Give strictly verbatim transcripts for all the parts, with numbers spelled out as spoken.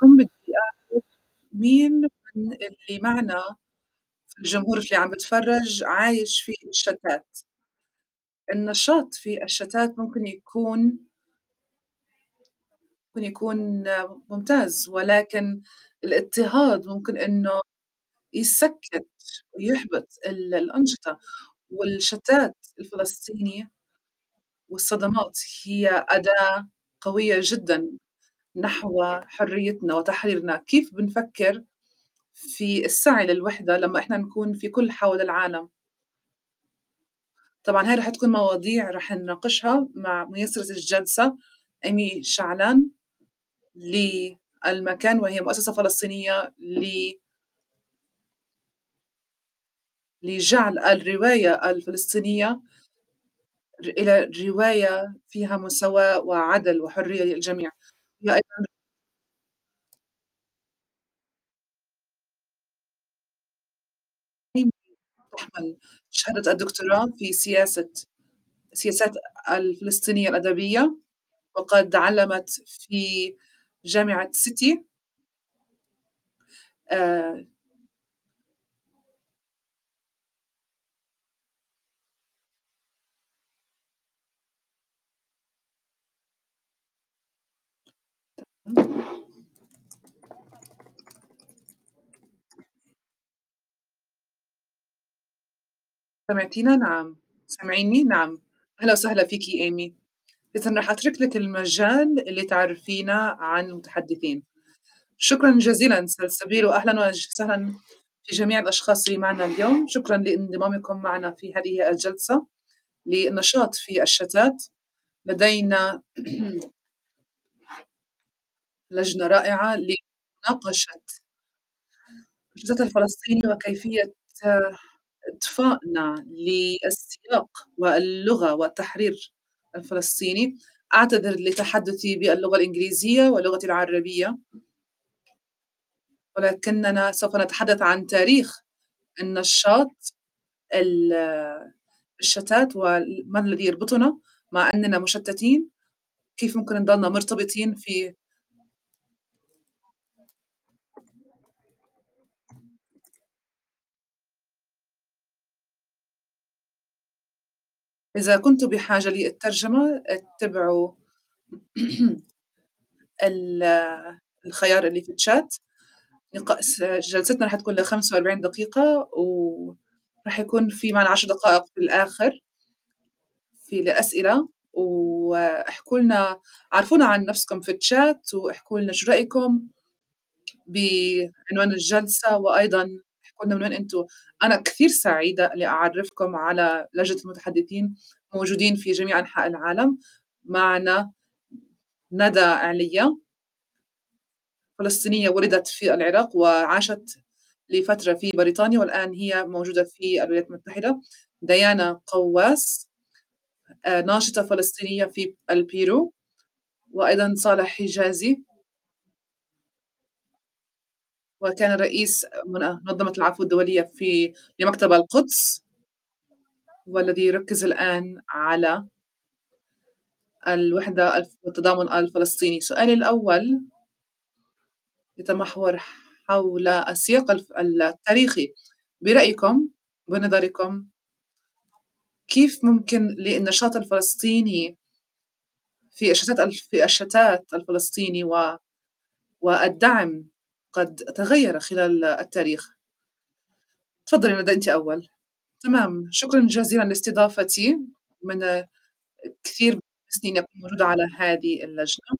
كون بدي أعرف مين من اللي معنا في الجمهور اللي عم بيتفرّج عايش في الشتات. النشاط في الشتات ممكن يكون ممكن يكون ممتاز، ولكن الاضطهاد ممكن إنه يسكّت ويحبط ال الأنشطة، والشتات الفلسطيني والصدمات هي أداة قوية جدًا نحو حريتنا وتحريرنا. كيف بنفكّر في السعي للوحدة لمّا إحنا نكون في كل حول العالم؟ طبعًا هاي رح تكون مواضيع رح نناقشها مع ميسرة الجلسة إيمي شعلان للمكان، وهي مؤسسة فلسطينية ل لجعل الرواية الفلسطينية ر إلى رواية فيها مساواة وعدل وحرية للجميع. هي أيضًا تحمل شهادة الدكتوراه في سياسة السياسات الفلسطينية الأدبية، وقد علّمت في جامعة City. آآ سمعتينا؟ نعم. سامعينّي؟ نعم. أهلًا وسهلًا فيكِ إيمي. إذًا راح أترك لِك المجال لتعرفينا عن المتحدثين. شكرًا جزيلًا سلسبيل، وأهلًا وسهلًا في جميع الأشخاص اللي معنا اليوم. شكرًا لانضمامكم معنا في هذه الجلسة للنشاط في الشتات. لدينا لجنة رائعة لمناقشة الشتات الفلسطيني وكيفية إضفائنا للسياق واللغة والتحرير الفلسطيني. أعتذر لتحدثي باللغة الإنجليزية واللغة العربية، ولكننا سوف نتحدث عن تاريخ النشاط ال الشتات وما الذي يربطنا مع أننا مشتتين، كيف ممكن نضلنا مرتبطين في. إذا كنتم بحاجة للترجمة اتبعوا ال الخيار اللي في الchat. نق س جلستنا راح تكون لخمسة وأربعين دقيقة، وراح يكون في معانا عشر دقائق في الآخر في لأسئلة. واحكوا لنا، عرّفونا عن نفسكم في الchat، واحكوا لنا شو رأيكم بعنوان الجلسة، وأيضًا احكوا لنا من وين أنتم. أنا كثير سعيدة لأعرّفكم على لجنة المتحدثين موجودين في جميع أنحاء العالم. معنا ندى عليا، فلسطينية ولدت في العراق وعاشت لفترة في بريطانيا، والآن هي موجودة في الولايات المتحدة. ديانا قواس، آآ ناشطة فلسطينية في البيرو. وأيضًا صالح حجازي، وكان رئيس من منظمة العفو الدولية في لمكتب القدس، والذي يركز الآن على الوحدة الف والتضامن الفلسطيني. سؤالي الأول يتمحور حول السياق الف التاريخي. برأيكم، بنظركم، كيف ممكن للنشاط الفلسطيني في الشتات الف في الشتات الفلسطيني و والدعم قد تغيّر خلال التاريخ؟ تفضّلي ندى أنتِ أول. تمام، شكرًا جزيلًا لاستضافتي. من كثير سنين أكون موجودة على هذه اللجنة.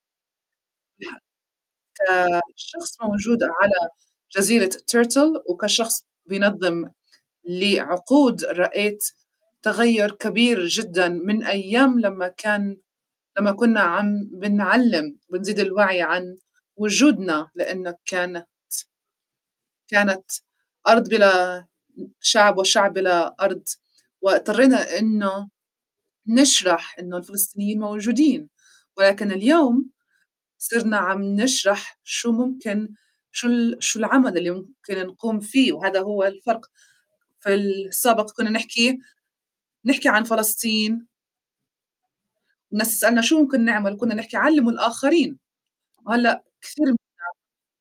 كشخص موجود على جزيرة turtle، وكشخص بينظم لعقود، رأيت تغيُّر كبير جدًا من أيام لمّا كان لمّا كنا عم بنعلّم، بنزيد الوعي عن وجودنا، لإنه كان كانت أرض بلا شعب وشعب بلا أرض، واضطرينا إنه نشرح إنه الفلسطينيين موجودين. ولكن اليوم صرنا عم نشرح شو ممكن شو ال شو العمل اللي ممكن نقوم فيه، وهذا هو الفرق. في السابق كنا نحكي نحكي عن فلسطين، والناس تسألنا شو ممكن نعمل، كنا نحكي علّموا الآخرين. وهلأ كثير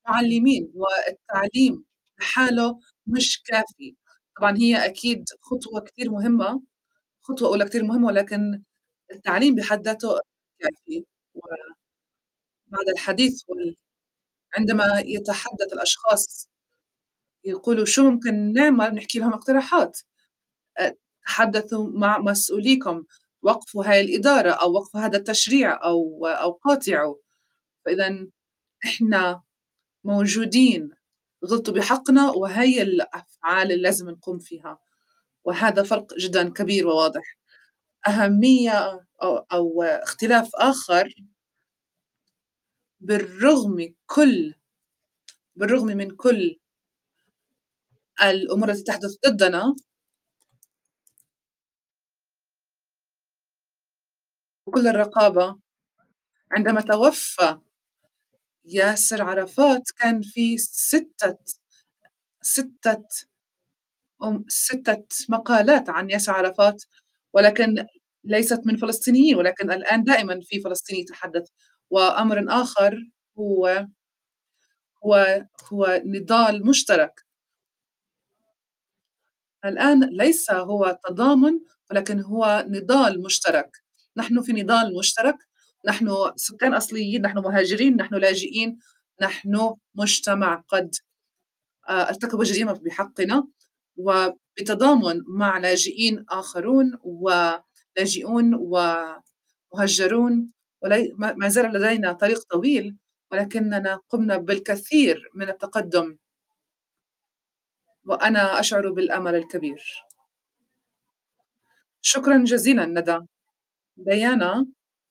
معلمين، والتعليم لحاله مش كافي. طبعًا هي أكيد خطوة كتير مهمة، خطوة أولى كتير مهمة، ولكن التعليم بحد ذاته كافي. وبعد الحديث وال عندما يتحدث الأشخاص يقولوا شو ممكن نعمل، بنحكي لهم اقتراحات. آآ تحدثوا مع مسؤوليكم، وقفوا هاي الإدارة أو وقفوا هذا التشريع أو أو قاطعوا. فإذًا إحنا موجودين، غلطوا بحقنا، وهي الأفعال اللي لازم نقوم فيها، وهذا فرق جدًا كبير وواضح. أهمية أو أو اختلاف آخر، بالرغم كل بالرغم من كل الأمور التي تحدث ضدنا وكل الرقابة، عندما توفى ياسر عرفات كان في ستة ستة أم ستة مقالات عن ياسر عرفات، ولكن ليست من فلسطينيين، ولكن الآن دائمًا في فلسطيني يتحدث. وأمر آخر هو هو هو نضال مشترك. الآن ليس هو تضامن، ولكن هو نضال مشترك. نحن في نضال مشترك، نحن سكان أصليين، نحن مهاجرين، نحن لاجئين، نحن مجتمع قد آآ ارتكبوا جريمة بحقنا، وبتضامن مع لاجئين آخرون ولاجئون ومهجرون. ولي ما ما زال لدينا طريق طويل، ولكننا قمنا بالكثير من التقدم، وأنا أشعر بالأمل الكبير. شكرًا جزيلًا ندى. ديانا،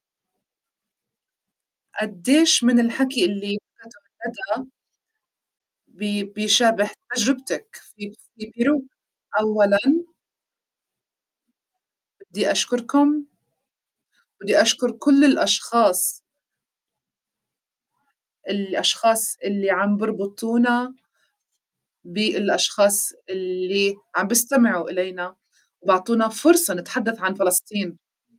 قديش من الحكي اللي ذكرته ندى بي بيشابه تجربتِك في في بيرو. أولًا بدي أشكركم، بدي أشكر كل الأشخاص الأشخاص اللي عم بيربطونا بالأشخاص اللي عم بيستمعوا إلينا وبيعطونا فرصة نتحدث عن فلسطين.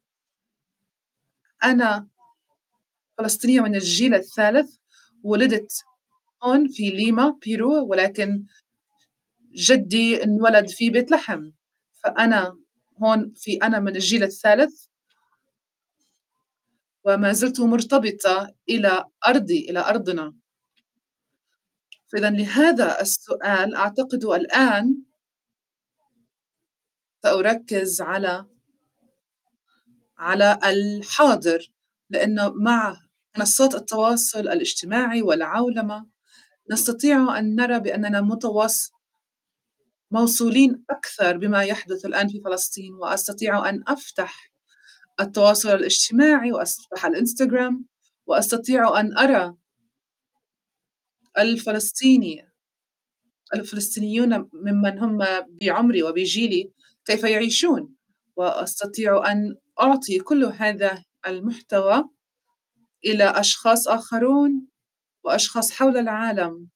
أنا فلسطينية من الجيل الثالث، ولدت هون في ليما، بيرو، ولكن جدي انولد في بيت لحم. فأنا هون في أنا من الجيل الثالث، وما زلت مرتبطة إلى أرضي، إلى أرضنا. فإذًا لهذا السؤال أعتقد الآن سأركز على على الحاضر، لأنه مع منصات التواصل الاجتماعي والعولمة نستطيع أن نرى بأننا متواص موصولين أكثر بما يحدث الآن في فلسطين. وأستطيع أن أفتح التواصل الاجتماعي وأفتح الإنستجرام، وأستطيع أن أرى الفلسطيني الفلسطينيون ممن هم بعمري وبجيلي كيف يعيشون، وأستطيع أن أعطي كل هذا المحتوى إلى أشخاص آخرون وأشخاص حول العالم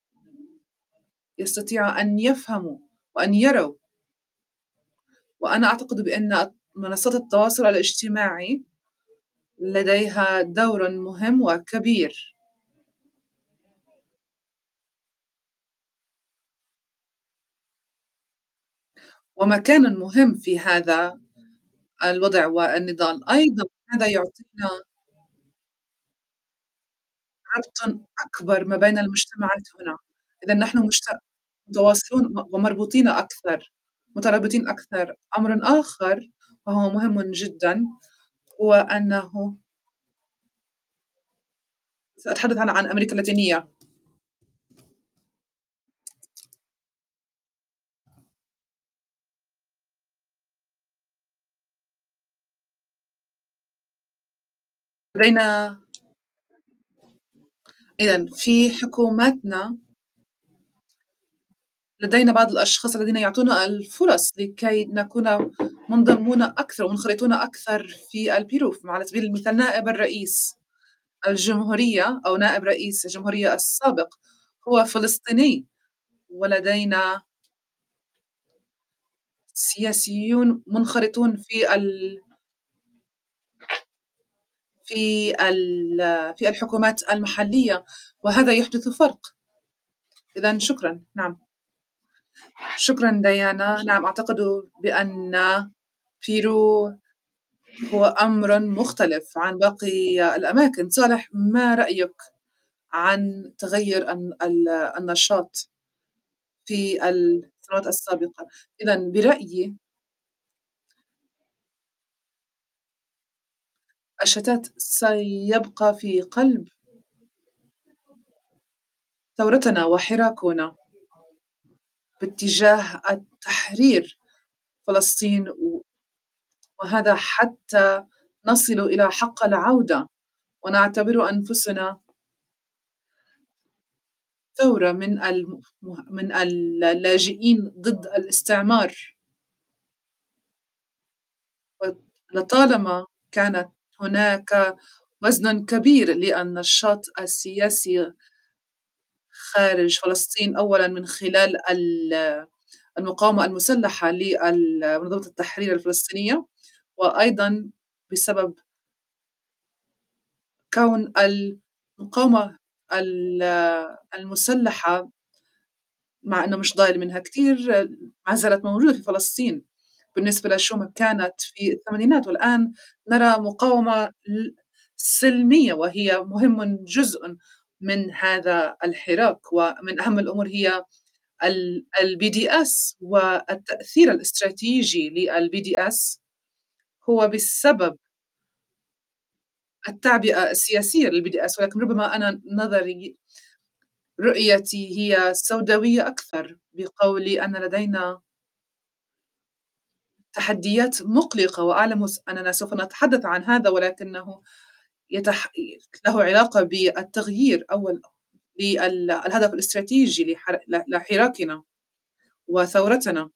يستطيعوا أن يفهموا وأن يروا. وأنا أعتقد بأن منصات التواصل الاجتماعي لديها دور مهم وكبير ومكان مهم في هذا الوضع والنضال. أيضًا هذا يعطينا ربطًا أكبر ما بين المجتمعات هنا. إذا نحن مجت متواصلون ومربوطين أكثر، مترابطين أكثر. أمر آخر وهو مهم جدًا هو أنه سأتحدث أنا عن أمريكا اللاتينية. لدينا إذًا في حكوماتنا لدينا بعض الأشخاص الذين يعطونا الفرص لكي نكون منضمون أكثر ومنخرطون أكثر في البيروف. على سبيل المثال نائب الرئيس الجمهورية أو نائب رئيس الجمهورية السابق هو فلسطيني، ولدينا سياسيون منخرطون في ال في ال في الحكومات المحلية، وهذا يحدث فرق. إذًا شكرًا، نعم. شكرًا ديانا، نعم أعتقد بأن بيرو هو أمر مختلف عن باقي الأماكن. صالح، ما رأيك عن تغيُّر الن ال النشاط في السنوات السابقة؟ إذًا برأيي الشتات سيبقى في قلب ثورتنا وحراكنا باتجاه التحرير فلسطين، و وهذا حتى نصل إلى حق العودة ونعتبر أنفسنا ثورة من الم من ال اللاجئين ضد الاستعمار. ولطالما كانت هناك وزن كبير للنشاط السياسي خارج فلسطين، أولًا من خلال ال المقاومة المسلحة لل منظمة التحرير الفلسطينية، وأيضًا بسبب كون المقاومة ال المسلحة، مع إنه مش ضايل منها كتير، ما زالت موجودة في فلسطين بالنسبة لشو ما كانت في الثمانينات، والآن نرى مقاومة ل سلمية، وهي مهم جزء من هذا الحراك. ومن أهم الأمور هي ال الBDS والتأثير الاستراتيجي للBDS هو بسبب التعبئة السياسية للBDS، ولكن ربما أنا نظري رؤيتي هي سوداوية أكثر، بقولي أن لدينا تحديات مقلقة، وأعلم س أننا سوف نتحدث عن هذا، ولكنه يتح له علاقة بالتغيير أو ال لل الهدف الاستراتيجي لحر ل لحراكنا وثورتنا.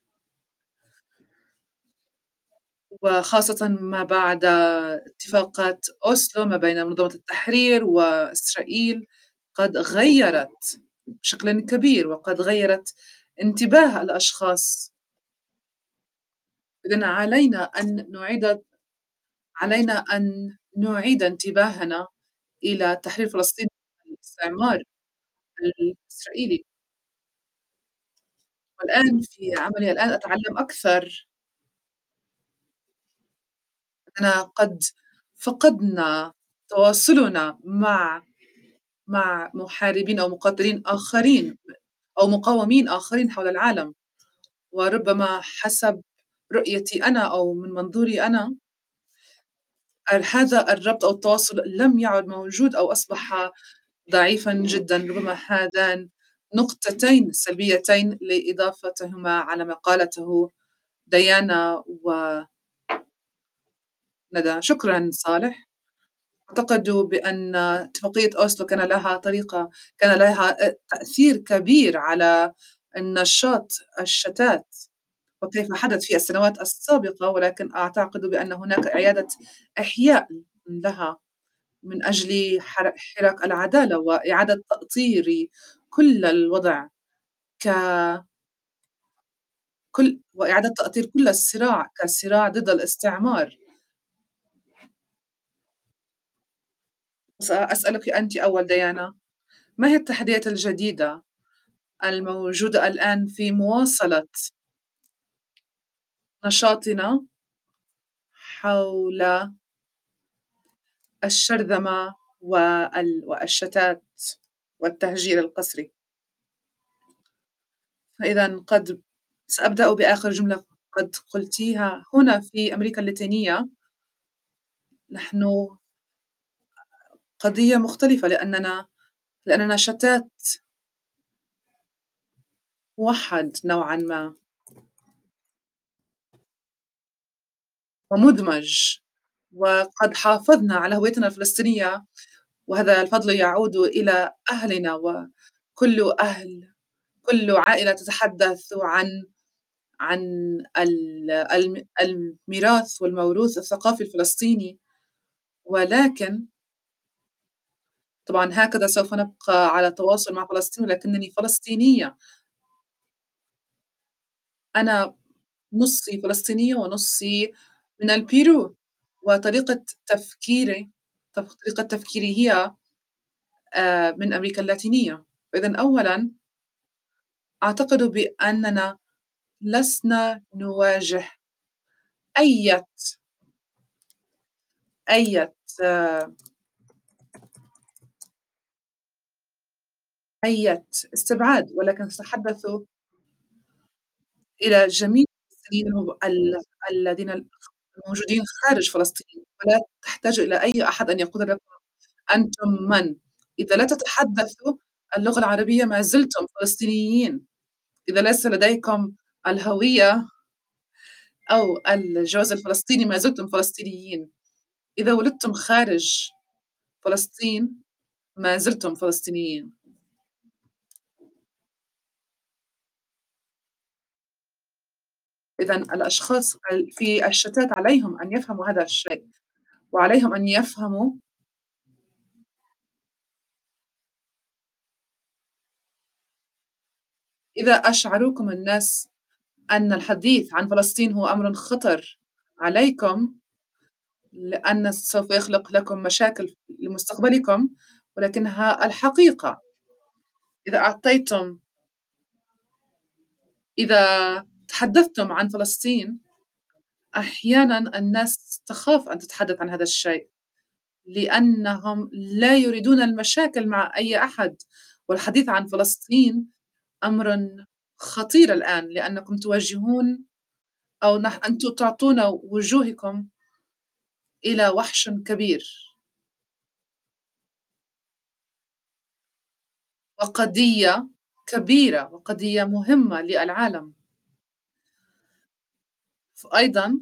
وخاصةً ما بعد اتفاقات أوسلو ما بين منظمة التحرير وإسرائيل، قد غيّرت بشكل كبير، وقد غيّرت انتباه الأشخاص. إذًا علينا أن نعيد علينا أن نعيد انتباهنا إلى تحرير فلسطين من الاستعمار الإسرائيلي. والآن في عملي الآن أتعلم أكثر. أننا قد فقدنا تواصلنا مع مع محاربين أو مقاتلين آخرين أو مقاومين آخرين حول العالم، وربما حسب رؤيتي أنا أو من منظوري أنا، ال هذا الربط أو التواصل لم يعد موجود أو أصبح ضعيفًا جدًا. ربما هذان نقطتين سلبيتين لإضافتهما على ما قالته ديانا وندى. شكرًا صالح. أعتقد بأن اتفاقية أوسلو كان لها طريقة كان لها أ تأثير كبير على النشاط الشتات، وكيف حدث في السنوات السابقة، ولكن أعتقد بأن هناك إعادة إحياء لها من أجل حر حراك العدالة وإعادة تأطير كل الوضع ك كل وإعادة تأطير كل الصراع كصراع ضد الاستعمار. سأسألِك أنتِ أول ديانا، ما هي التحديات الجديدة الموجودة الآن في مواصلة نشاطنا حول الشرذمة وال والشتات والتهجير القسري؟ فإذًا قد سأبدأ بآخر جملة قد قلتيها. هنا في أمريكا اللاتينية نحن قضية مختلفة، لأننا لأننا شتات موحّد نوعًا ما ومُدمج، وقد حافظنا على هويتنا الفلسطينية، وهذا الفضل يعود إلى أهلنا، وكل أهل كل عائلة تتحدث عن عن ال الم الميراث والموروث الثقافي الفلسطيني. ولكن طبعًا هكذا سوف نبقى على تواصل مع فلسطين، ولكنني فلسطينية. أنا نُصّي فلسطينية ونُصّي من البيرو، وطريقة تفكيري طف طريقة تفكيري هي آآ من أمريكا اللاتينية. إذًا أولًا أعتقد بأننا لسنا نواجه أية أية أية استبعاد، ولكن سأتحدث إلى جميع الفلسطينيين المب ال الذين ال الموجودين خارج فلسطين، ولا تحتاج إلى أي أحد أن يقول لكم أنتم من؟ إذا لا تتحدثوا اللغة العربية ما زلتم فلسطينيين، إذا ليس لديكم الهوية أو الجواز الفلسطيني ما زلتم فلسطينيين، إذا ولدتم خارج فلسطين ما زلتم فلسطينيين. إذًا الأشخاص ال في الشتات عليهم أن يفهموا هذا الشيء، وعليهم أن يفهموا إذا أشعروكم الناس أن الحديث عن فلسطين هو أمر خطر عليكم، لأن سوف يخلق لكم مشاكل لمستقبلكم، ولكنها الحقيقة. إذا أعطيتم إذا تحدثتم عن فلسطين، أحيانًا الناس تخاف أن تتحدث عن هذا الشيء، لأنهم لا يريدون المشاكل مع أي أحد، والحديث عن فلسطين أمر خطير الآن، لأنكم توجهون أو نح أنتم تعطون وجوهكم إلى وحش كبير، وقضية كبيرة، وقضية مهمة للعالم. فأيضًا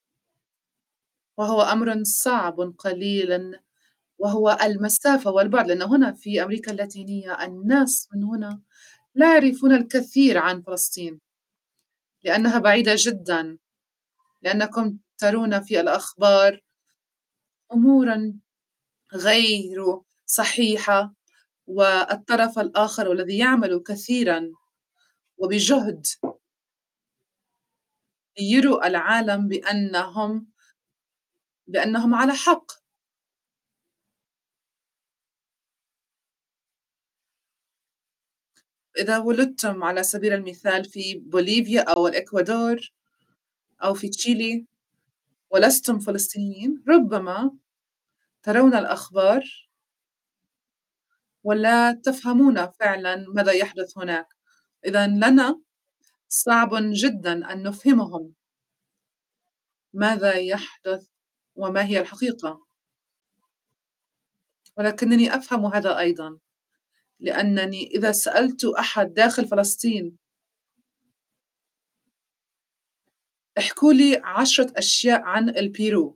وهو أمر صعب قليلًا، وهو المسافة والبُعد، لأن هنا في أمريكا اللاتينية الناس من هنا لا يعرفون الكثير عن فلسطين، لأنها بعيدة جدًا، لأنكم ترون في الأخبار أمورًا غير صحيحة، والطرف الآخر والذي يعمل كثيرًا وبجهد ليروا العالم بأنهم بأنهم على حق. إذا ولدتم على سبيل المثال في بوليفيا أو الإكوادور أو في تشيلي ولستم فلسطينيين، ربما ترون الأخبار ولا تفهمون فعلًا ماذا يحدث هناك. إذًا لنا صعب جدًا أن نفهمهم ماذا يحدث وما هي الحقيقة، ولكنني أفهم هذا أيضًا، لأنني إذا سألت أحد داخل فلسطين احكوا لي عشرة أشياء عن البيرو،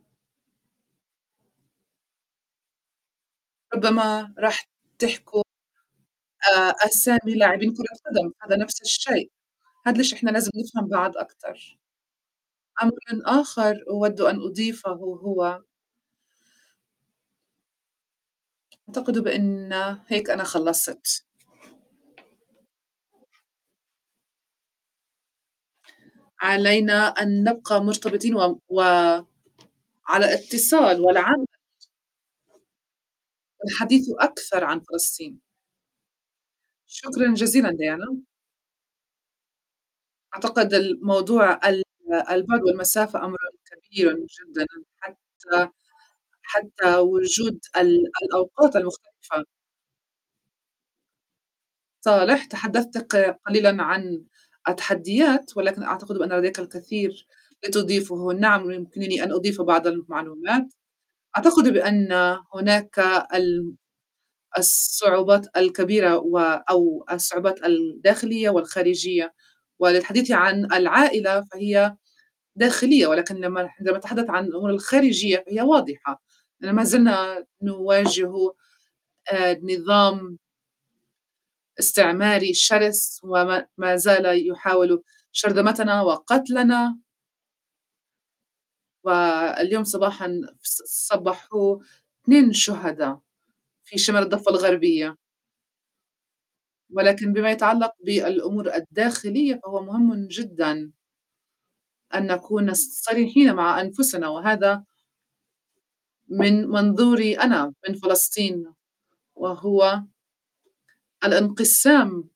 ربما راح تحكوا آآ أسامي لاعبين كرة قدم، هذا نفس الشيء. هاد ليش إحنا لازم نفهم بعض أكتر. أمر آخر أود أن أضيفه هو أعتقد بأن هيك أنا خلّصت. علينا أن نبقى مرتبطين و وعلى اتصال والعمل والحديث أكثر عن فلسطين. شكرًا جزيلًا ديانا. أعتقد الموضوع ال البُعد والمسافة أمر كبير جدًا، حتى حتى وجود ال الأوقات المختلفة. صالح، تحدثت ق قليلًا عن التحديات، ولكن أعتقد بأن لديك الكثير لتضيفه. نعم، يمكنني أن أضيف بعض المعلومات. أعتقد بأن هناك ال الصعوبات الكبيرة و أو الصعوبات الداخلية والخارجية، وللحديث عن العائلة فهي داخلية، ولكن لمّا عندما نتحدث عن الأمور الخارجية فهي واضحة. لأن ما زلنا نواجه آآ نظام استعماري شرس، وما ما زال يحاول شرذمتنا وقتلنا. واليوم صباحًا ص صبّحوا اثنين شهدا في شمال الضفة الغربية. ولكن بما يتعلق بالأمور الداخلية فهو مهم جدًا أن نكون صريحين مع أنفسنا، وهذا من منظوري أنا من فلسطين، وهو الانقسام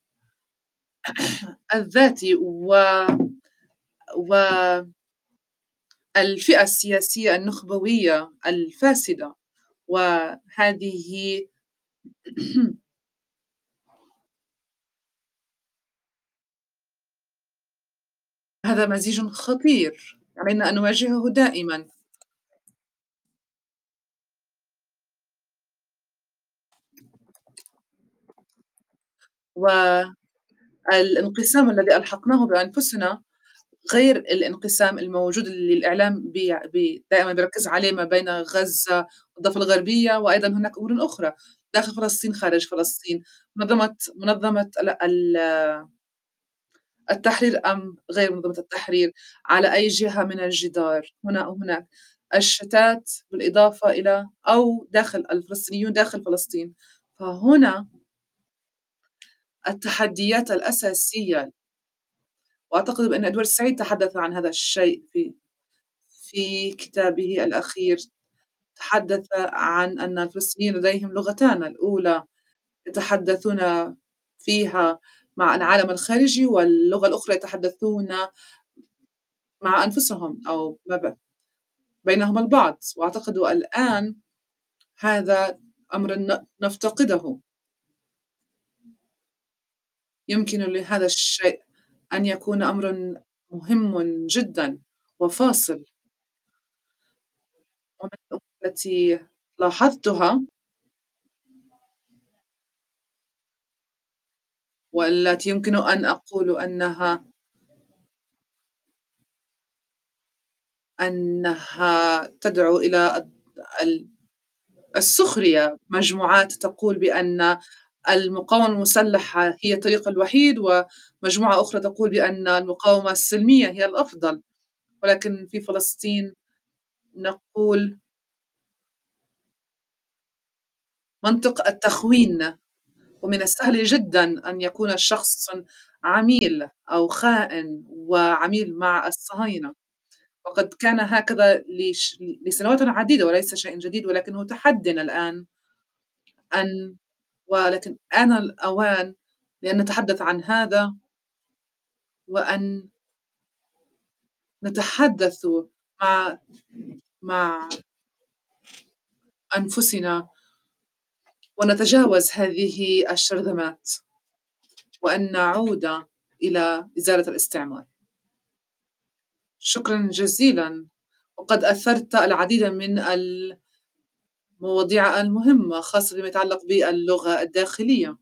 الذاتي و والفئة السياسية النخبوية الفاسدة، وهذه هذا مزيج خطير علينا أن نواجهه دائمًا. والانقسام الذي ألحقناه بأنفسنا غير الانقسام الموجود اللي الإعلام بي بي دائمًا بيركّز عليه ما بين غزة والضفة الغربية، وأيضًا هناك أمور أخرى داخل فلسطين، خارج فلسطين، منظمة منظمة ال ال التحرير أم غير منظمة التحرير، على أي جهة من الجدار، هنا أو هناك، الشتات بالإضافة إلى أو داخل الفلسطينيون داخل فلسطين، فهنا التحديات الأساسية، وأعتقد بأن إدوارد سعيد تحدث عن هذا الشيء في في كتابه الأخير، تحدث عن أن الفلسطينيين لديهم لغتان، الأولى يتحدثون فيها مع العالم الخارجي، واللغة الأخرى يتحدثون مع أنفسهم أو ما ب بينهم البعض، وأعتقد الآن هذا أمر ن نفتقده، يمكن لهذا الشيء أن يكون أمرًا مهم جدًا وفاصل، ومن الأمور التي لاحظتها والتي يمكن أن أقول أنها أنها تدعو إلى الد ال السخرية، مجموعات تقول بأن المقاومة المسلحة هي الطريق الوحيد، ومجموعة أخرى تقول بأن المقاومة السلمية هي الأفضل، ولكن في فلسطين نقول منطق التخوين، ومن السهل جدًا أن يكون شخص عميل أو خائن وعميل مع الصهاينة. وقد كان هكذا لش لسنوات عديدة وليس شيء جديد، ولكنه تحدٍ الآن أن ولكن آن الأوان لأن نتحدث عن هذا، وأن نتحدث مع مع أنفسنا ونتجاوز هذه الشرذمات، وأن نعود إلى إزالة الاستعمار. شكرًا جزيلًا، وقد أثرت العديد من المواضيع المهمة، خاصة فيما يتعلق باللغة الداخلية.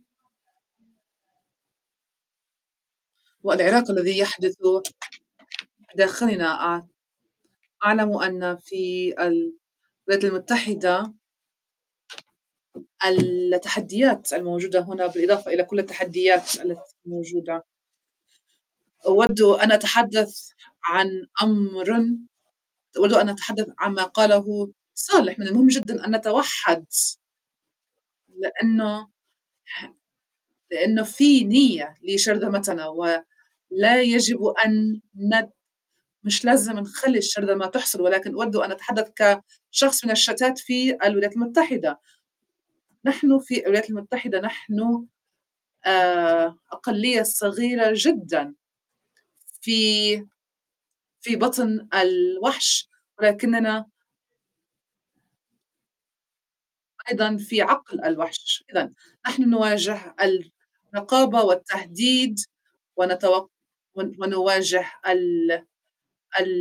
والعراق الذي يحدث داخلنا. أع أعلم أن في الولايات المتحدة التحديات الموجودة هنا بالإضافة إلى كل التحديات التي موجودة، أود أن أتحدث عن أمر أود أن أتحدث عما قاله صالح، من المهم جدًا أن نتوحد، لأنه لأنه في نية لشرذمتنا، ولا يجب أن ند مش لازم نخلّي الشرذمة تحصل، ولكن أود أن أتحدث كشخص من الشتات في الولايات المتحدة. نحن في الولايات المتحدة نحن آآ أقلية صغيرة جدًا في في بطن الوحش، ولكننا أيضًا في عقل الوحش. إذًا نحن نواجه الرقابة والتهديد ونتوق ون ونواجه ال ال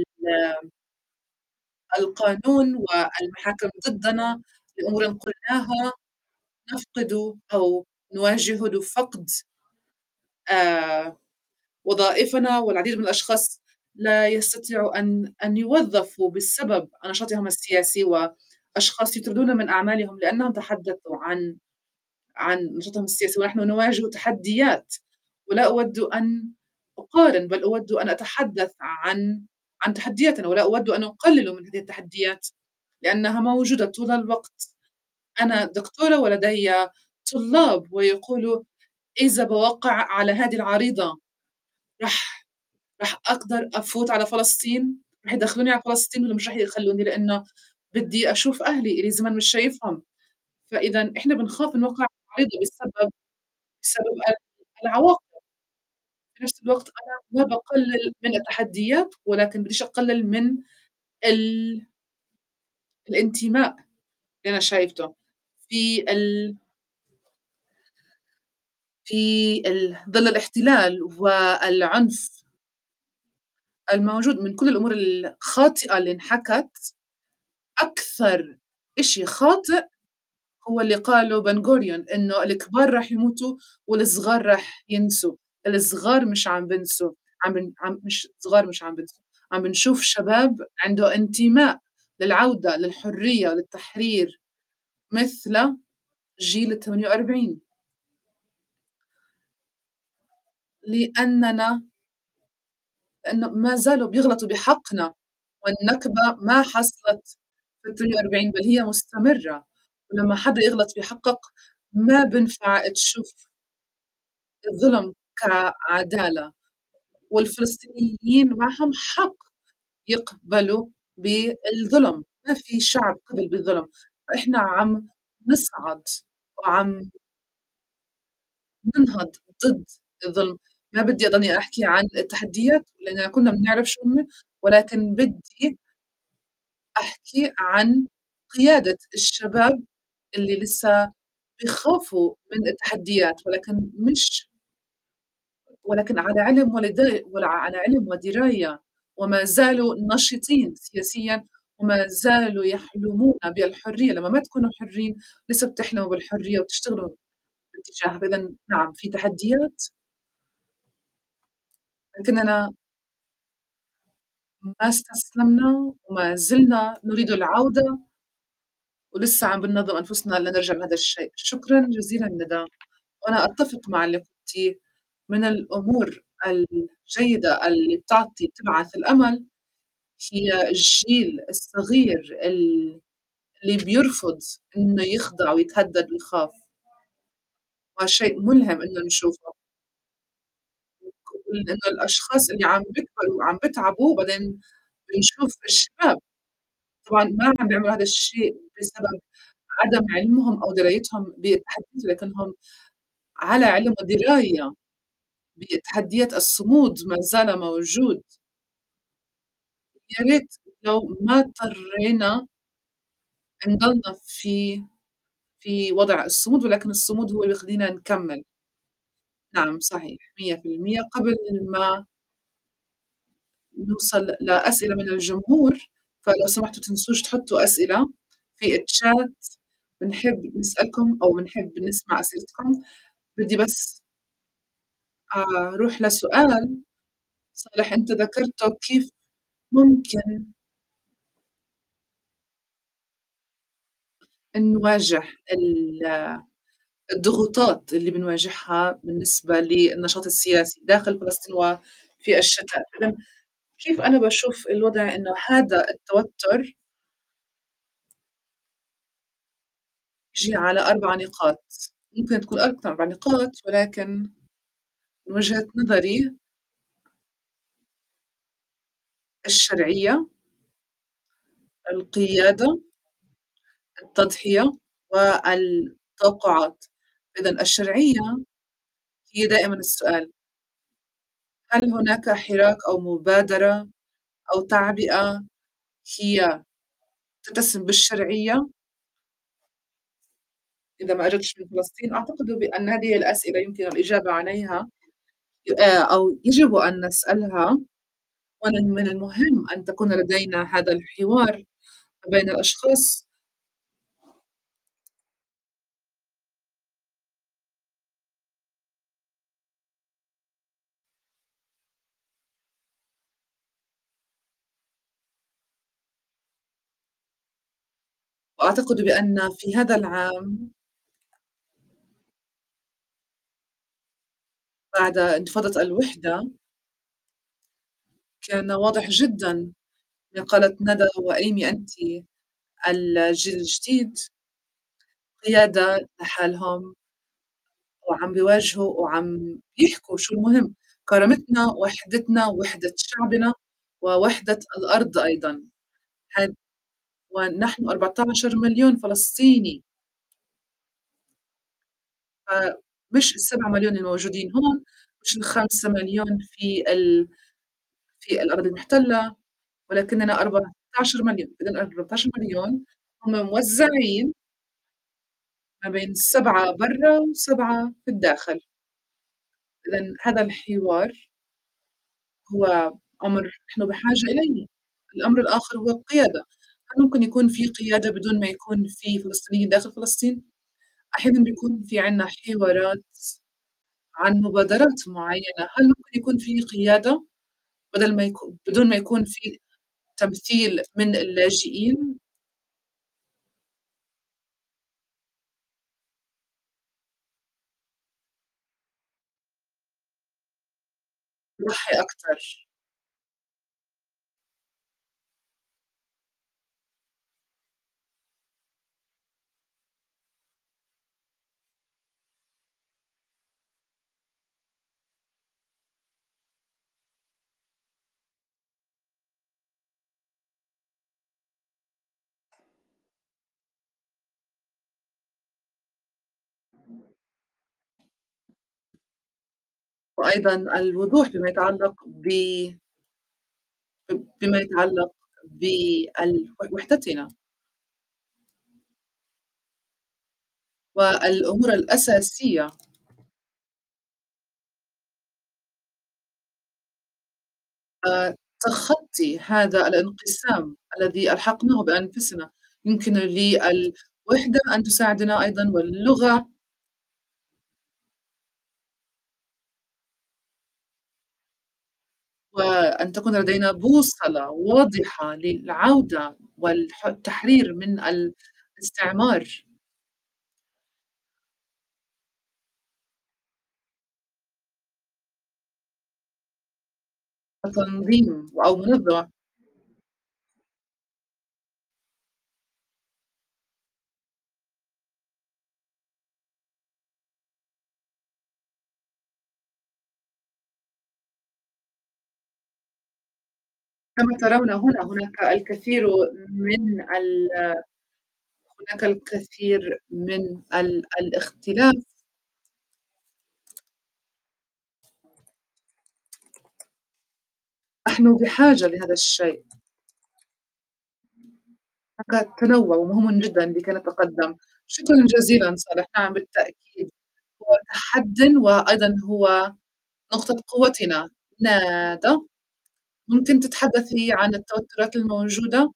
القانون والمحاكم ضدنا لأمور قلناها، نفقد أو نواجه فقد آآ وظائفنا، والعديد من الأشخاص لا يستطيعوا أن أن يوظفوا بسبب نشاطهم السياسي، وأشخاص يطردون من أعمالهم لأنهم تحدثوا عن عن نشاطهم السياسي، ونحن نواجه تحديات، ولا أود أن أقارن، بل أود أن أتحدث عن عن تحدياتنا، ولا أود أن أقلل من هذه التحديات، لأنها موجودة طول الوقت. أنا دكتورة ولدي طلاب ويقولوا: إذا باوقّع على هذه العريضة راح راح أقدر أفوت على فلسطين؟ راح يدخلوني على فلسطين والّا مش راح يخلّوني؟ لإنه بدي أشوف أهلي، إلي زمن مش شايفهم، فإذًا إحنا بنخاف نوقّع عريضة بسبب بسبب ال العواقب. في نفس الوقت أنا ما باقلل من التحديات، ولكن بديش أقلل من ال الانتماء اللي أنا شايفته في ال في ال ظل الاحتلال والعنف الموجود من كل الأمور الخاطئة اللي انحكت، أكثر إشي خاطئ هو اللي قاله بن غوريون، إنه الكبار راح يموتوا والصغار راح ينسوا، الصغار مش عم بينسوا، عم بن عم مش صغار مش عم بينسوا، عم بنشوف شباب عنده انتماء للعودة للحرية وللتحرير مثل جيل الثمانية وأربعين، لأننا لأنه ما زالوا بيغلطوا بحقنا، والنكبة ما حصلت في الثمانية وأربعين بل هي مستمرة، ولمّا حدا يغلط بحقك ما بينفع تشوف الظلم كعدالة، والفلسطينيين معهم حق يقبلوا بالظلم، ما في شعب قبل بالظلم، فإحنا عم نصعد وعم ننهض ضد الظلم، ما بدي أضلني أحكي عن التحديات لأننا كلنا بنعرف شو هن، ولكن بدي أحكي عن قيادة الشباب اللي لسه بيخافوا من التحديات، ولكن مش ولكن على علم ولد وعلى علم ودراية، وما زالوا نشيطين سياسيًا، وما زالوا يحلمون بالحرية، لمّا ما تكونوا حرين لسه بتحلموا بالحرية وبتشتغلوا باتجاهها، فإذًا نعم في تحديات، لكننا ما استسلمنا وما زلنا نريد العودة، ولسه عم بننظم أنفسنا لنرجع لهذا الشيء. شكرًا جزيلًا ندى، وأنا أتفق مع اللي قُلتيه، من الأمور الجيدة اللي بتعطي بتبعث الأمل هي الجيل الصغير ال اللي بيرفض إنه يخضع ويتهدد ويخاف، وشيء ملهم إنه نشوفه، لإنه الأشخاص اللي عم بيكبروا وعم بيتعبوا بعدين بنشوف الشباب طبعًا ما عم بيعملوا هذا الشيء بسبب عدم علمهم أو درايتهم بالتحديات، ولكنهم على علم ودراية بتحديات الصمود ما زال موجود، يا ريت لو ما اضطرينا نضلنا في في وضع الصمود، ولكن الصمود هو اللي بيخلّينا نكمّل. نعم صحيح، مية بالمية قبل ما نوصل لأسئلة من الجمهور، فلو سمحتوا تنسوش تحطّوا أسئلة في الchat بنحب نسألكم أو بنحب نسمع أسئلتكم. بدي بس أروح لسؤال صالح أنت ذكرته كيف ممكن نواجه ال الضغوطات اللي بنواجهها بالنسبة للنشاط السياسي داخل فلسطين وفي الشتاء، إذًا كيف أنا باشوف الوضع إنه هذا التوتر ييجي على أربع نقاط، ممكن تكون أكتر من أربع نقاط، ولكن من وجهة نظري الشرعية، القيادة، التضحية، والتوقعات. إذًا الشرعية هي دائمًا السؤال، هل هناك حراك أو مبادرة أو تعبئة هي تتسم بالشرعية؟ إذا ما أجبتش من فلسطين، أعتقد بأن هذه الأسئلة يمكن الإجابة عليها آآ أو يجب أن نسألها، ومن من المهم أن تكون لدينا هذا الحوار بين الأشخاص. وأعتقد بأن في هذا العام بعد انتفاضة الوحدة كان واضح جدًا من قالت ندى وإيمي أنتِ الجيل الجديد قيادة لحالهم وعم بيواجهوا وعم يحكوا شو المهم، كرامتنا، وحدتنا، وحدة شعبنا، ووحدة الأرض أيضًا. هاد ونحن أربعة عشر مليون فلسطيني، فمش ال7.000.000 الموجودين هون، مش ال5 مليون في ال في الأراضي المحتلة، ولكننا أربعة عشر مليون، إذًا أربعة عشر مليون هم موزّعين ما بين سبعة برّا و7 في الداخل، إذًا هذا الحوار هو أمر نحن بحاجة إليه. الأمر الآخر هو القيادة، هل ممكن يكون في قيادة بدون ما يكون في فلسطينيين داخل فلسطين؟ أحيانًا بيكون في عندنا حوارات عن مبادرات معيّنة، هل ممكن يكون في قيادة بدل ما يكو بدون ما يكون في تمثيل من اللاجئين؟ نضحي أكتر. وأيضًا الوضوح بما يتعلق ب ب بما يتعلق بال وحدتنا والأمور الأساسية. آآ تخطي هذا الانقسام الذي ألحقناه بأنفسنا، يمكن للوحدة أن تساعدنا أيضًا واللغة، وأن تكون لدينا بوصلة واضحة للعودة والح التحرير من الاستعمار وتنظيم أو منظمة. كما ترون هنا، هناك الكثير من ال هناك الكثير من ال الاختلاف. نحن بحاجة لهذا الشيء. هناك تنوع ومهم جدًا لكي نتقدم. شكرًا جزيلًا صالح، نعم بالتأكيد، هو تحدٍ وأيضًا هو نقطة قوتنا. ندى، ممكن تتحدثي عن التوترات الموجودة؟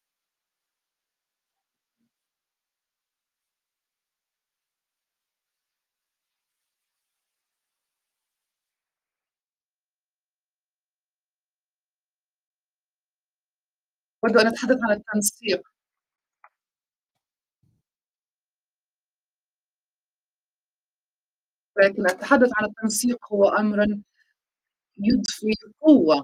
أود أن أتحدث عن التنسيق، ولكن التحدث عن التنسيق هو أمر يضفي قوة،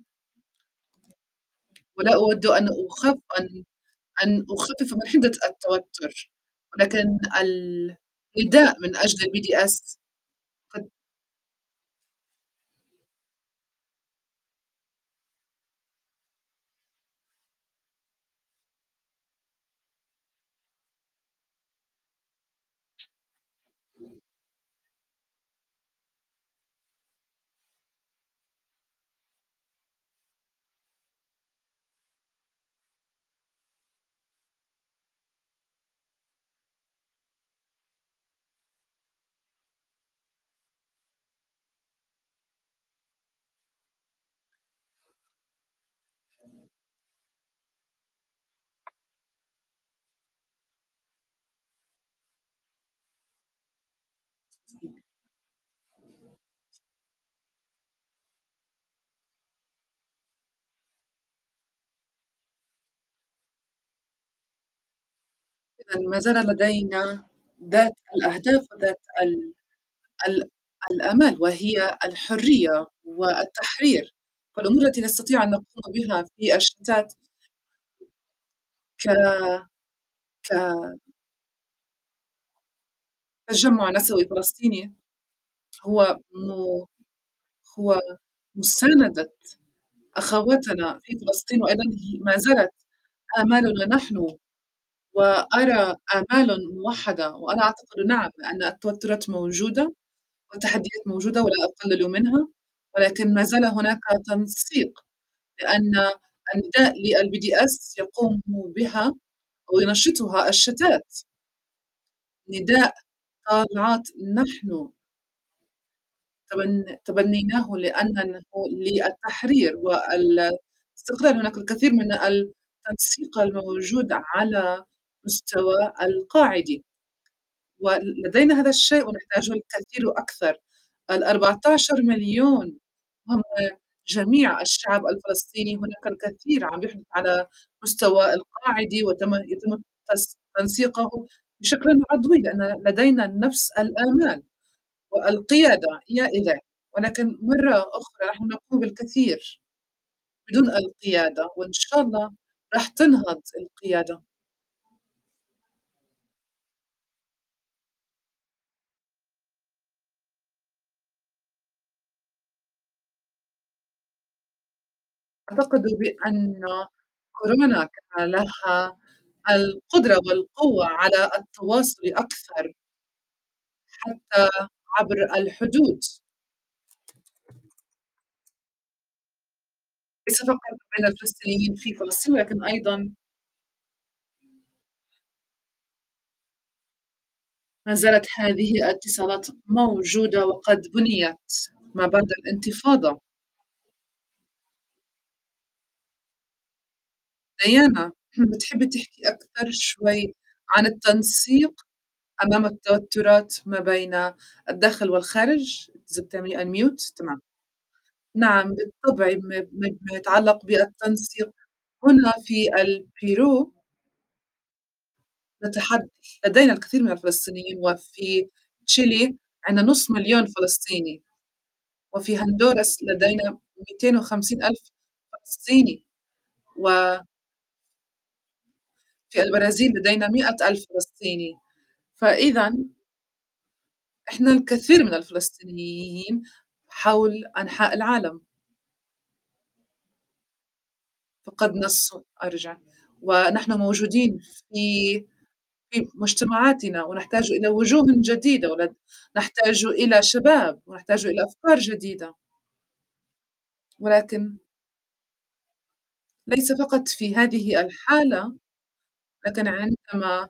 ولا أود أن أخف أن أن أخفف من حدة التوتر، ولكن النداء من أجل البي دي إس قد إذًا ما زال لدينا ذات الأهداف وذات ال ال الآمال، وهي الحرية والتحرير، والأمور التي نستطيع أن نقوم بها في الشتات ك كتجمُّع نسوي فلسطيني هو م هو مساندة أخواتنا في فلسطين، وأيضًا هي ما زالت آمالنا نحن. وأرى آمال موحّدة، وأنا أعتقد نعم أن التوترات موجودة والتحديات موجودة ولا أقلل منها، ولكن ما زال هناك تنسيق، لأن النداء للبي دي إس يقوم بها أو ينشطها الشتات، نداء طالعات نحن تبن تبنيناه لأنه للتحرير والاستقلال. هناك الكثير من التنسيق الموجود على مستوى القاعدي، ولدينا هذا الشيء ونحتاجه الكثير أكثر. ال14.000.000 هم جميع الشعب الفلسطيني، هناك الكثير عم يحدث على مستوى القاعدي وتم يتم تس تنسيقه بشكل عضوي، لأن لدينا نفس الآمال. والقيادة يا إله! ولكن مرّة أخرى نحن نقوم بالكثير بدون القيادة، وإن شاء الله راح تنهض القيادة. أعتقد بأن كورونا كان لها القدرة والقوة على التواصل أكثر حتى عبر الحدود، ليس فقط بين الفلسطينيين في فلسطين، ولكن أيضًا ما زالت هذه الاتصالات موجودة وقد بُنيت ما بعد الانتفاضة. ديانا، بتحبي تحكي أكتر شوي عن التنسيق أمام التوترات ما بين الداخل والخارج؟ إذا بتعملي unmute تمام. نعم بالطبع م م ما يتعلق بالتنسيق هنا في البيرو نتحد لدينا الكثير من الفلسطينيين، وفي تشيلي عندنا نُص مليون فلسطيني، وفي هندوراس لدينا مئتين وخمسين ألف فلسطيني، وفي البرازيل لدينا مئة ألف فلسطيني. فإذًا إحنا الكثير من الفلسطينيين حول أنحاء العالم، فقدنا الص أرجع، ونحن موجودين في في مجتمعاتنا ونحتاج إلى وجوه جديدة ون نحتاج إلى شباب ونحتاج إلى أفكار جديدة، ولكن ليس فقط في هذه الحالة، لكن عندما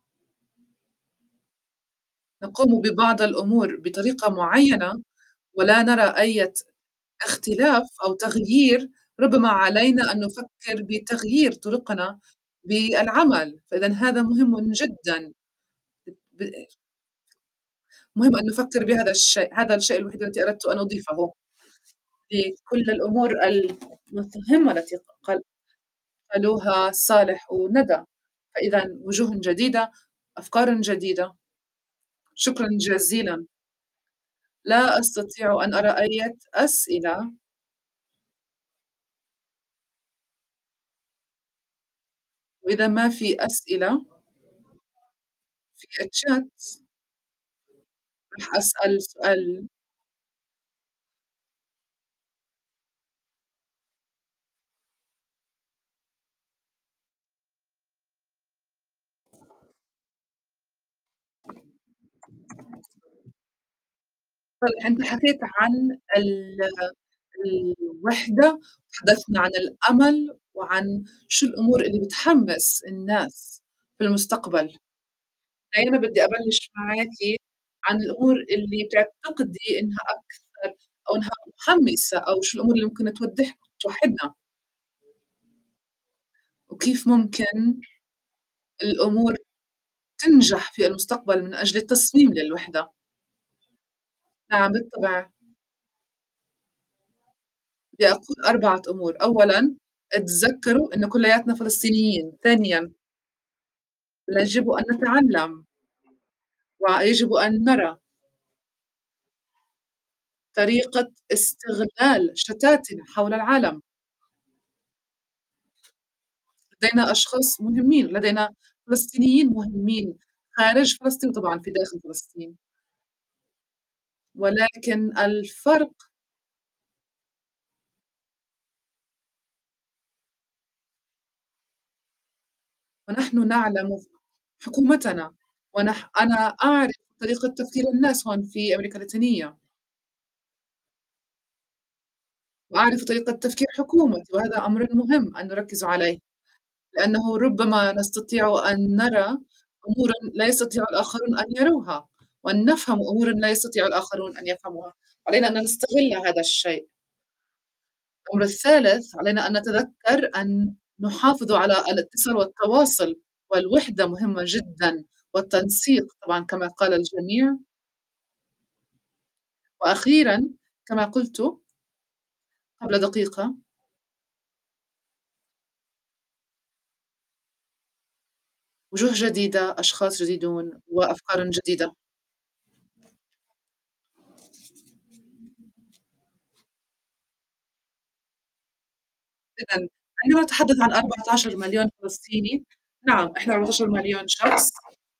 نقوم ببعض الأمور بطريقة معينة ولا نرى أية اختلاف أو تغيير، ربما علينا أن نفكر بتغيير طرقنا بالعمل، فإذًا هذا مهم جدًا، ب مهم أن نفكر بهذا الشيء، هذا الشيء الوحيد الذي أردت أن أضيفه لكل الأمور المهمة التي قال قالوها صالح وندى، فإذًا وجوه جديدة، أفكار جديدة. شكرًا جزيلًا، لا أستطيع أن أرى أية أسئلة، وإذا ما في أسئلة في الchat راح أسأل سؤال. طيب أنت حكيت عن ال الوحدة، وتحدثنا عن الأمل، وعن شو الأمور اللي بتحمّس الناس في المستقبل. هنا بدي أبلش معاكِ عن الأمور اللي بتعتقدي إنها أكثر أو إنها محمّسة أو شو الأمور اللي ممكن توضح توحدنا، وكيف ممكن الأمور تنجح في المستقبل من أجل التصميم للوحدة. نعم بالطبع. بدي أقول أربعة أمور، أولًا اتذكّروا إن كلّياتنا فلسطينيين، ثانيًا يجب أن نتعلّم ويجب أن نرى طريقة استغلال شتاتنا حول العالم، لدينا أشخاص مهمين، لدينا فلسطينيين مهمين خارج فلسطين وطبعًا في داخل فلسطين، ولكن الفرق ونحن نعلم حكومتنا، ونح أنا أعرف طريقة تفكير الناس هون في أمريكا اللاتينية، وأعرف طريقة تفكير حكومتي، وهذا أمر مهم أن نركّز عليه، لأنه ربما نستطيع أن نرى أمورًا لا يستطيع الآخرون أن يروها، وأن نفهم أمورًا لا يستطيع الآخرون أن يفهموها، علينا أن نستغل هذا الشيء. الأمر الثالث علينا أن نتذكر أن نحافظ على الاتصال والتواصل، والوحدة مهمة جدًا، والتنسيق طبعًا كما قال الجميع، وأخيرًا كما قلت قبل دقيقة، وجوه جديدة، أشخاص جديدون، وأفكار جديدة. إذًا عندما نتحدث عن أربعة عشر مليون فلسطيني، نعم إحنا أربعة عشر مليون شخص،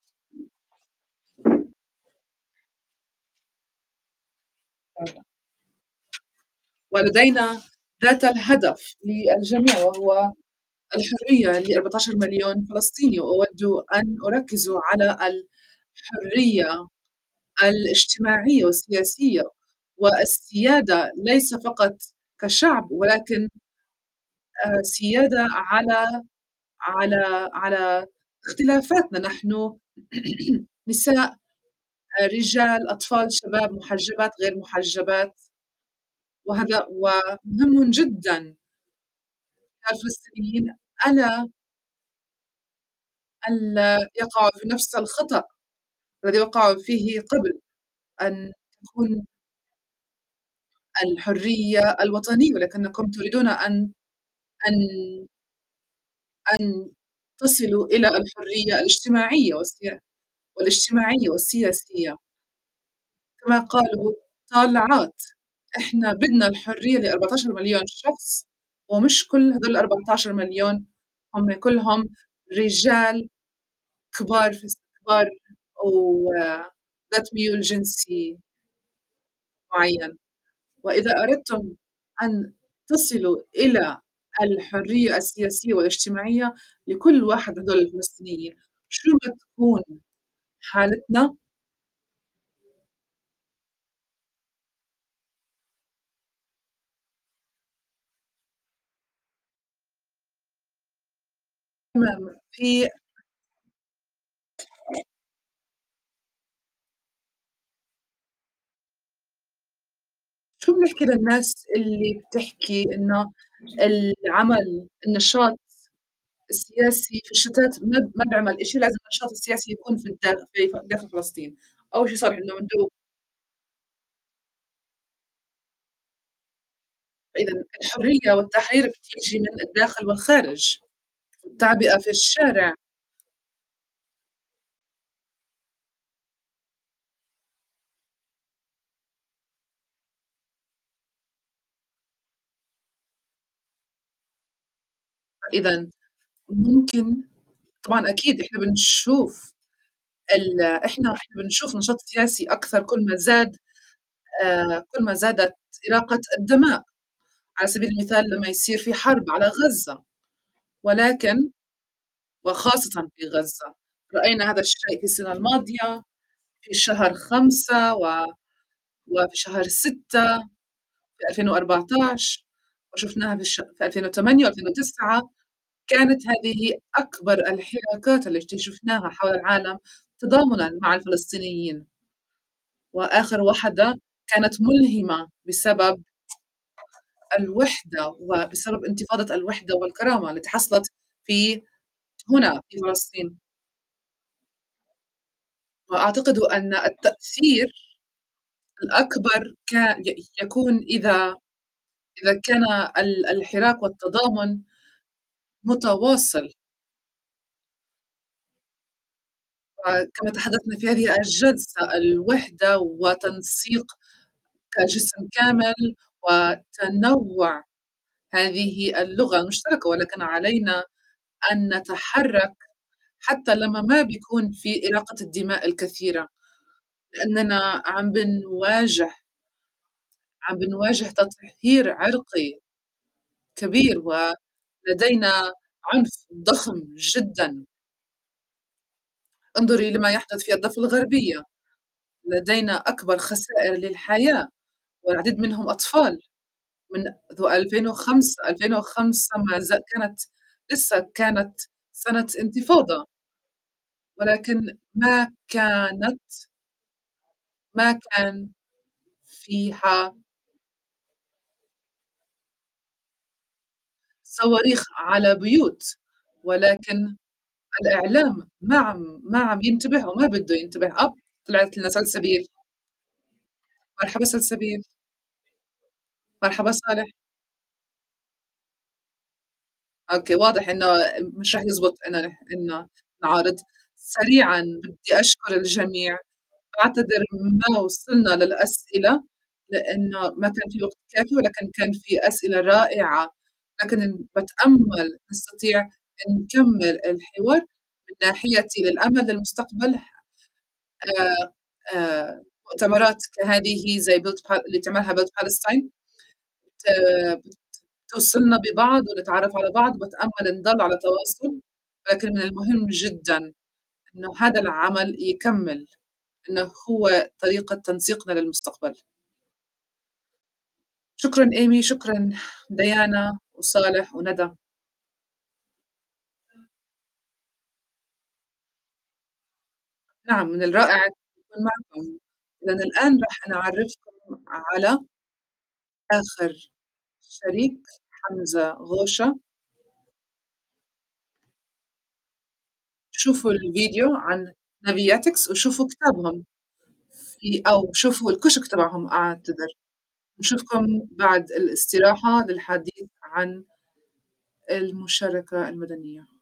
ولدينا ذات الهدف للجميع، وهو الحرية لأربعة عشر مليون فلسطيني، وأود أن أركز على الحرية الاجتماعية والسياسية، والسيادة ليس فقط كشعب، ولكن آآ سيادة على على على اختلافاتنا نحن نساء، آآ رجال، أطفال، شباب، محجبات، غير محجبات، وهذا ومهم جدًا الفلسطينيين ألا ألا يقعوا في نفس الخطأ الذي وقعوا فيه قبل، أن تكون الحرية الوطنية، ولكنكم تريدون أن أن أن تصلوا إلى الحرية الاجتماعية والسيا والاجتماعية والسياسية، كما قالوا طالعات، إحنا بدنا الحرية لأربعة عشر مليون شخص، ومش كل هدول الأربعة عشر مليون هم كلهم رجال كبار في الس كبار وذات ميول جنسي معين. وإذا أردتم أن تصلوا إلى الحرية السياسية والاجتماعية لكل واحد من هدول الفلسطينيين، شو ما تكون حالتنا تمام، في شو بنحكي للناس اللي بتحكي إنه العمل النشاط السياسي في الشتات ما ب ما بيعمل إشي، لازم النشاط السياسي يكون في الدا في ف داخل فلسطين، أول شي صار إنه بده إذًا الحرية والتحرير بتيجي من الداخل والخارج، التعبئة في الشارع، إذًا ممكن طبعًا أكيد إحنا بنشوف ال إحنا إحنا بنشوف نشاط سياسي أكثر كل ما زاد، آآ كل ما زادت إراقة الدماء، على سبيل المثال لمّا يصير في حرب على غزة، ولكن وخاصةً في غزة، رأينا هذا الشيء في السنة الماضية، في شهر خمسة و وفي شهر ستة في ألفين وأربعتاشر وشُفناها في الش في ألفين وثمانية و2009. كانت هذه أكبر الحراكات التي شُفناها حول العالم تضامنًا مع الفلسطينيين، وآخر واحدة كانت ملهمة بسبب الوحدة وبسبب انتفاضة الوحدة والكرامة التي حصلت في هنا في فلسطين، وأعتقد أن التأثير الأكبر ك ي يكون إذا إذا كان ال الحراك والتضامن متواصل، وكما تحدثنا في هذه الجلسة الوحدة وتنسيق كجسم كامل وتنوع هذه اللغة المشتركة، ولكن علينا أن نتحرك حتى لمّا ما بيكون في إراقة الدماء الكثيرة، لأننا عم بنواجه عم بنواجه تطهير عرقي كبير، ولدينا عنف ضخم جدًا. انظري لما يحدث في الضفة الغربية، لدينا أكبر خسائر للحياة والعديد منهم أطفال. منذ ألفين وخمسة ألفين وخمسة ما ز كانت لسه كانت سنة انتفاضة، ولكن ما كانت ما كان فيها صواريخ على بيوت، ولكن الإعلام ما عم ما عم ينتبه وما بده ينتبه. أب طلعت لنا سلسبيل. مرحبا سلسبيل، مرحبا صالح. أوكي، واضح إنه مش رح يزبط إنه نح إنه نعارض. سريعًا بدي أشكر الجميع، باعتذر ما وصلنا للأسئلة، لإنه ما كان في وقت كافي، ولكن كان في أسئلة رائعة، لكن باتأمل نستطيع أن نكمل الحوار من ناحيتي للأمل للمستقبل. آآ آآ مؤتمرات كهذه زي build pa اللي بتعملها build Palestine بت بتوصّلنا ببعض ونتعرّف على بعض، وباتأمل نضل على تواصل، ولكن من المهم جدًا إنه هذا العمل يكمّل، إنه هو طريقة تنسيقنا للمستقبل. شكرًا إيمي، شكرًا ديانا وصالح وندى. نعم، من الرائع التكون معكم. إذًا الآن راح أنا أعرّفكم على آخر شريك، حمزة غوشة. شوفوا الفيديو عن Naviatics وشوفوا كتابهم في أو شوفوا الكشك تبعهم أعتذر. نشوفكم بعد الاستراحة للحديث عن المشاركة المدنية.